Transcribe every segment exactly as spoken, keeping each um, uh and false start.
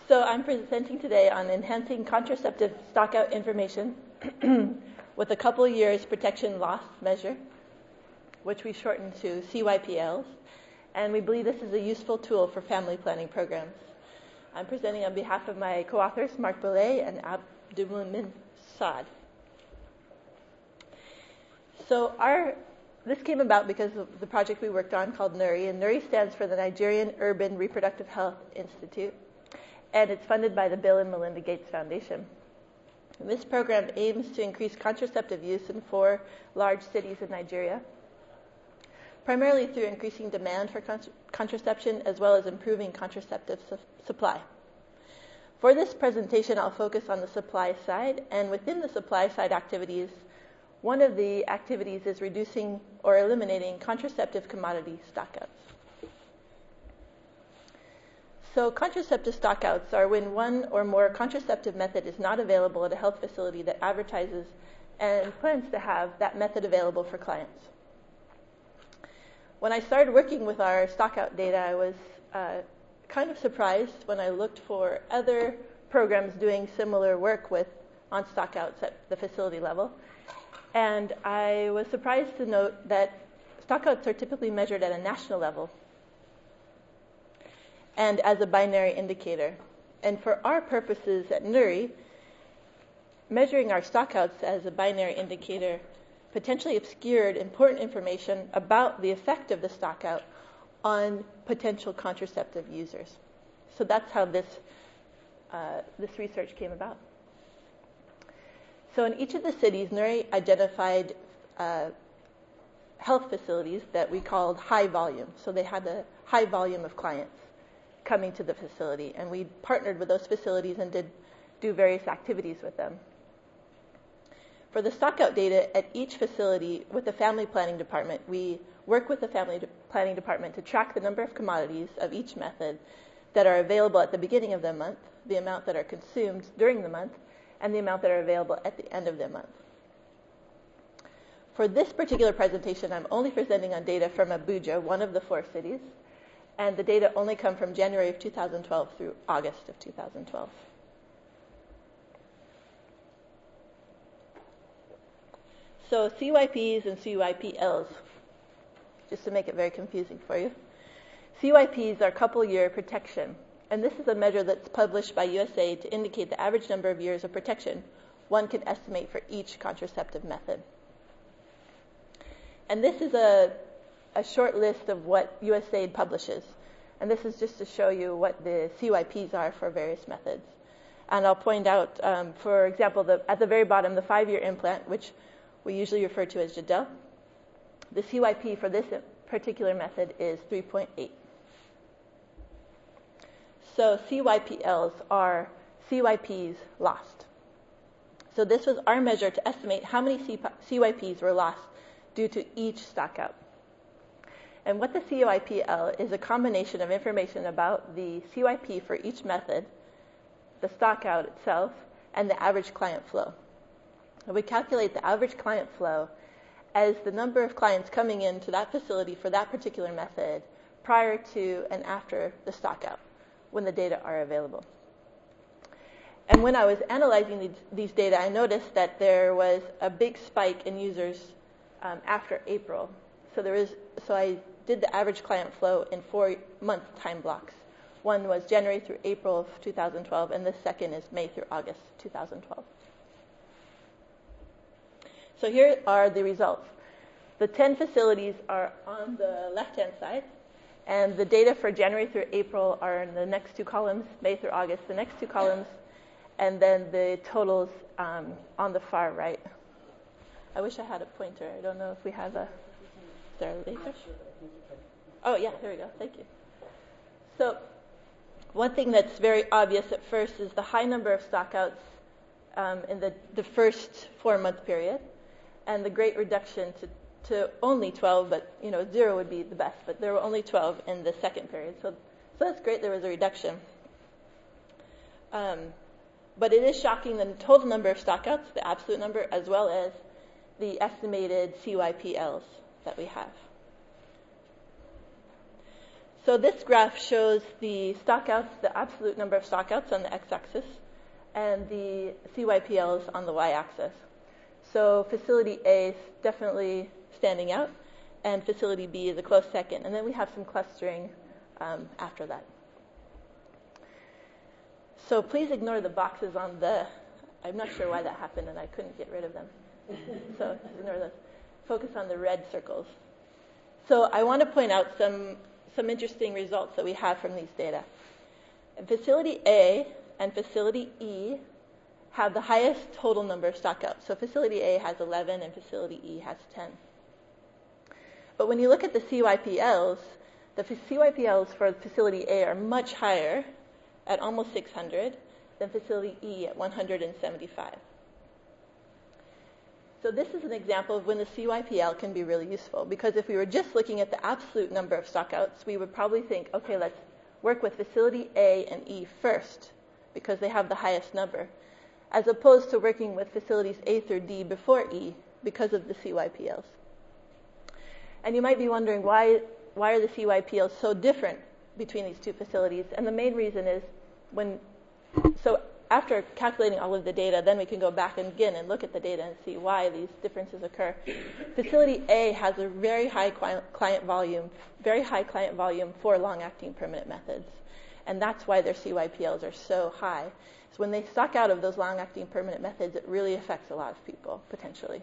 So I'm presenting today on enhancing contraceptive stockout information with a couple years protection loss measure, which we shorten to C Y P Ls, and we believe this is a useful tool for family planning programs. I'm presenting on behalf of my co-authors, Mark Boulay and Abdulmumin Saad. So our this came about because of the project we worked on called NURI, and NURI stands for the Nigerian Urban Reproductive Health Institute, and it's funded by the Bill and Melinda Gates Foundation. And this program aims to increase contraceptive use in four large cities in Nigeria, primarily through increasing demand for con- contraception as well as improving contraceptive su- supply. For this presentation, I'll focus on the supply side, and within the supply side activities, one of the activities is reducing or eliminating contraceptive commodity stockouts. So contraceptive stockouts are when one or more contraceptive method is not available at a health facility that advertises and plans to have that method available for clients. When I started working with our stockout data, I was uh, kind of surprised when I looked for other programs doing similar work with on stockouts at the facility level. And I was surprised to note that stockouts are typically measured at a national level and as a binary indicator. And for our purposes at NURI, measuring our stockouts as a binary indicator potentially obscured important information about the effect of the stockout on potential contraceptive users. So that's how this, uh, this research came about. So in each of the cities, NURI identified uh, health facilities that we called high volume. So they had a high volume of clients coming to the facility, and we partnered with those facilities and did do various activities with them. For the stockout data at each facility with the family planning department, we work with the family de- planning department to track the number of commodities of each method that are available at the beginning of the month, the amount that are consumed during the month, and the amount that are available at the end of the month. For this particular presentation, I'm only presenting on data from Abuja, one of the four cities, and the data only come from January of two thousand twelve through August of two thousand twelve. So C Y Ps and C Y P Ls, just to make it very confusing for you. C Y Ps are couple-year protection, and this is a measure that's published by U S A I D to indicate the average number of years of protection one can estimate for each contraceptive method. And this is a, a short list of what U S A I D publishes, and this is just to show you what the C Y Ps are for various methods. And I'll point out, um, for example, the, at the very bottom, the five-year implant, which we usually refer to as Jadel. The C Y P for this particular method is three point eight. So C Y P Ls are C Y Ps lost. So this was our measure to estimate how many C Y Ps were lost due to each stockout. And what the C Y P L is a combination of information about the C Y P for each method, the stockout itself, and the average client flow. And we calculate the average client flow as the number of clients coming into that facility for that particular method prior to and after the stockout, when the data are available. And when I was analyzing these, these data, I noticed that there was a big spike in users um, after April. So there is, so I did the average client flow in four-month time blocks. One was January through April of two thousand twelve, and the second is May through August two thousand twelve. So here are the results. The ten facilities are on the left-hand side, and the data for January through April are in the next two columns, May through August, the next two columns, and then the totals um, on the far right. I wish I had a pointer. I don't know if we have a... Is there a laser? Oh, yeah, there we go. Thank you. So one thing that's very obvious at first is the high number of stockouts um, in the, the first four-month period, and the great reduction to, to only twelve, but you know zero would be the best, but there were only twelve in the second period. So, so that's great, there was a reduction. Um, but it is shocking the total number of stockouts, the absolute number, as well as the estimated C Y P Ls that we have. So this graph shows the stockouts, the absolute number of stockouts on the x-axis, and the C Y P Ls on the y-axis. So facility A is definitely standing out, and facility B is a close second. And then we have some clustering um, after that. So please ignore the boxes on the, I'm not sure why that happened, and I couldn't get rid of them. So ignore those. Focus on the red circles. So I want to point out some, some interesting results that we have from these data. Facility A and Facility E have the highest total number of stockouts. So Facility A has eleven and Facility E has ten. But when you look at the C Y P Ls, the C Y P Ls for Facility A are much higher, at almost six hundred, than Facility E at one hundred seventy-five. So this is an example of when the C Y P L can be really useful, because if we were just looking at the absolute number of stockouts, we would probably think, okay, let's work with Facility A and E first, because they have the highest number, as opposed to working with Facilities A through D before E, because of the C Y P Ls. And you might be wondering, why, why are the C Y P Ls so different between these two facilities? And the main reason is when, so after calculating all of the data, then we can go back again and look at the data and see why these differences occur. Facility A has a very high client volume, very high client volume for long-acting permanent methods. And that's why their C Y P Ls are so high. So when they stock out of those long-acting permanent methods, it really affects a lot of people, potentially.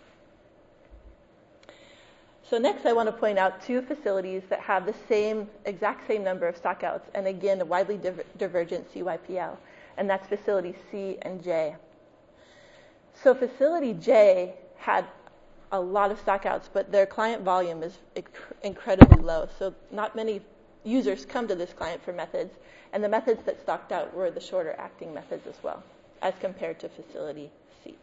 So next, I want to point out two facilities that have the same, exact same number of stockouts, and again, a widely diver- divergent C Y P L, and that's Facility C and J. So Facility J had a lot of stockouts, but their client volume is inc- incredibly low. So not many users come to this client for methods, and the methods that stocked out were the shorter acting methods as well, as compared to Facility C.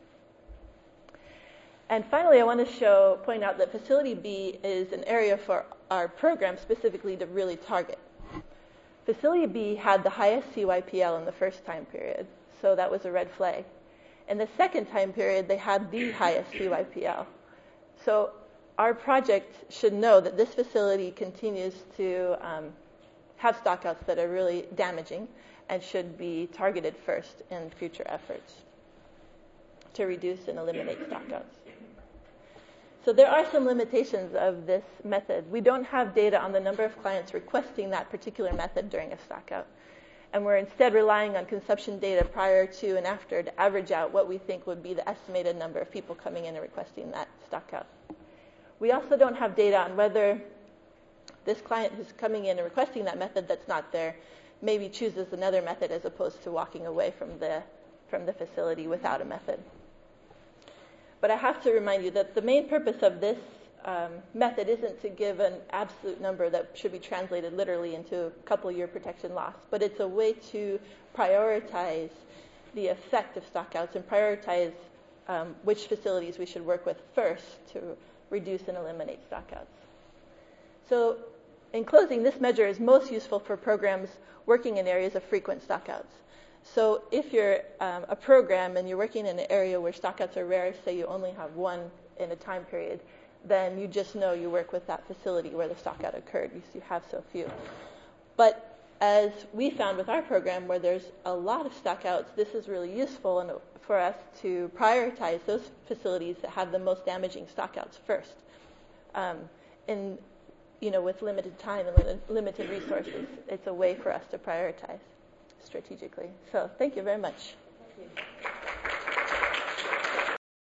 And finally, I want to show, point out that Facility B is an area for our program specifically to really target. Facility B had the highest C Y P L in the first time period, so that was a red flag. In the second time period, they had the highest C Y P L. So our project should know that this facility continues to um, have stockouts that are really damaging and should be targeted first in future efforts to reduce and eliminate stockouts. So there are some limitations of this method. We don't have data on the number of clients requesting that particular method during a stockout. And we're instead relying on consumption data prior to and after to average out what we think would be the estimated number of people coming in and requesting that stockout. We also don't have data on whether this client who's coming in and requesting that method that's not there maybe chooses another method as opposed to walking away from the, from the facility without a method. But I have to remind you that the main purpose of this um, method isn't to give an absolute number that should be translated literally into a couple year protection loss, but it's a way to prioritize the effect of stockouts and prioritize um, which facilities we should work with first to reduce and eliminate stockouts. So in closing, this measure is most useful for programs working in areas of frequent stockouts. So if you're um, a program and you're working in an area where stockouts are rare, say you only have one in a time period, then you just know you work with that facility where the stockout occurred because you have so few. But as we found with our program where there's a lot of stockouts, this is really useful and for us to prioritize those facilities that have the most damaging stockouts first. Um, in, you know, with limited time and limited resources, it's a way for us to prioritize strategically. So thank you very much. Thank you.